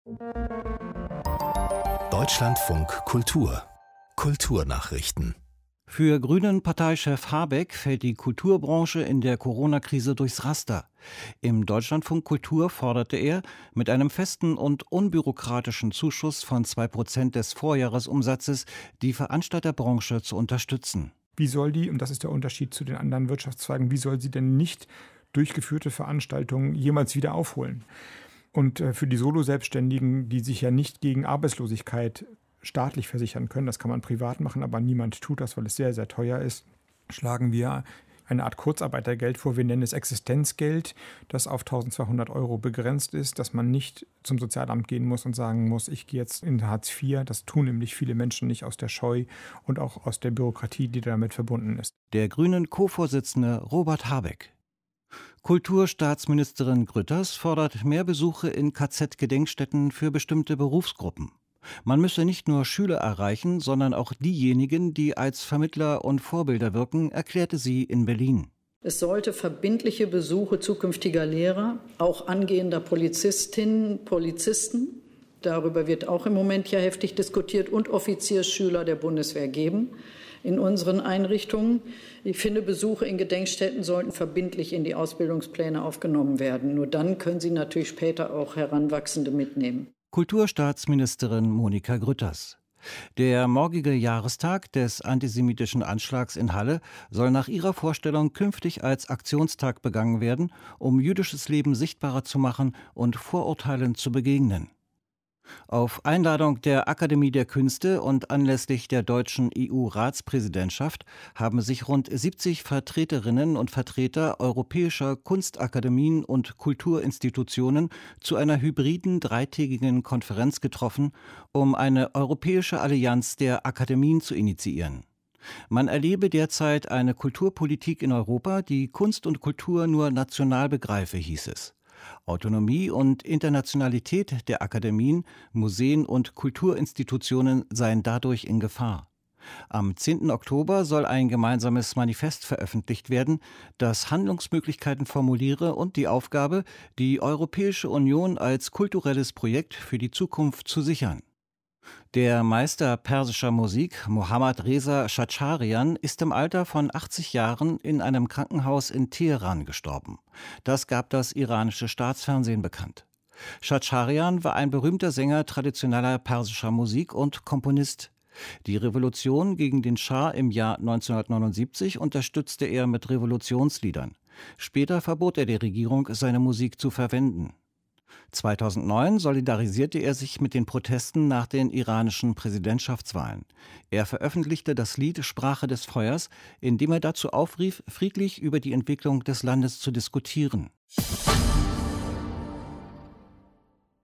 Deutschlandfunk Kultur. Kulturnachrichten. Für Grünen-Parteichef Habeck fällt die Kulturbranche in der Corona-Krise durchs Raster. Im Deutschlandfunk Kultur forderte er, mit einem festen und unbürokratischen Zuschuss von 2% des Vorjahresumsatzes die Veranstalterbranche zu unterstützen. Wie soll die, und das ist der Unterschied zu den anderen Wirtschaftszweigen, wie soll sie denn nicht durchgeführte Veranstaltungen jemals wieder aufholen? Und für die Solo-Selbstständigen, die sich ja nicht gegen Arbeitslosigkeit staatlich versichern können, das kann man privat machen, aber niemand tut das, weil es sehr, sehr teuer ist, schlagen wir eine Art Kurzarbeitergeld vor. Wir nennen es Existenzgeld, das auf 1.200 € begrenzt ist, dass man nicht zum Sozialamt gehen muss und sagen muss, ich gehe jetzt in Hartz IV. Das tun nämlich viele Menschen nicht, aus der Scheu und auch aus der Bürokratie, die damit verbunden ist. Der Grünen Co-Vorsitzende Robert Habeck. Kulturstaatsministerin Grütters fordert mehr Besuche in KZ-Gedenkstätten für bestimmte Berufsgruppen. Man müsse nicht nur Schüler erreichen, sondern auch diejenigen, die als Vermittler und Vorbilder wirken, erklärte sie in Berlin. Es sollte verbindliche Besuche zukünftiger Lehrer, auch angehender Polizistinnen, Polizisten, darüber wird auch im Moment ja heftig diskutiert, und Offiziersschüler der Bundeswehr geben in unseren Einrichtungen. Ich finde, Besuche in Gedenkstätten sollten verbindlich in die Ausbildungspläne aufgenommen werden. Nur dann können sie natürlich später auch Heranwachsende mitnehmen. Kulturstaatsministerin Monika Grütters. Der morgige Jahrestag des antisemitischen Anschlags in Halle soll nach ihrer Vorstellung künftig als Aktionstag begangen werden, um jüdisches Leben sichtbarer zu machen und Vorurteilen zu begegnen. Auf Einladung der Akademie der Künste und anlässlich der deutschen EU-Ratspräsidentschaft haben sich rund 70 Vertreterinnen und Vertreter europäischer Kunstakademien und Kulturinstitutionen zu einer hybriden dreitägigen Konferenz getroffen, um eine europäische Allianz der Akademien zu initiieren. Man erlebe derzeit eine Kulturpolitik in Europa, die Kunst und Kultur nur national begreife, hieß es. Autonomie und Internationalität der Akademien, Museen und Kulturinstitutionen seien dadurch in Gefahr. Am 10. Oktober soll ein gemeinsames Manifest veröffentlicht werden, das Handlungsmöglichkeiten formuliere und die Aufgabe, die Europäische Union als kulturelles Projekt für die Zukunft zu sichern. Der Meister persischer Musik, Mohammad Reza Shacharian, ist im Alter von 80 Jahren in einem Krankenhaus in Teheran gestorben. Das gab das iranische Staatsfernsehen bekannt. Shacharian war ein berühmter Sänger traditioneller persischer Musik und Komponist. Die Revolution gegen den Schah im Jahr 1979 unterstützte er mit Revolutionsliedern. Später verbot er der Regierung, seine Musik zu verwenden. 2009 solidarisierte er sich mit den Protesten nach den iranischen Präsidentschaftswahlen. Er veröffentlichte das Lied Sprache des Feuers, in dem er dazu aufrief, friedlich über die Entwicklung des Landes zu diskutieren.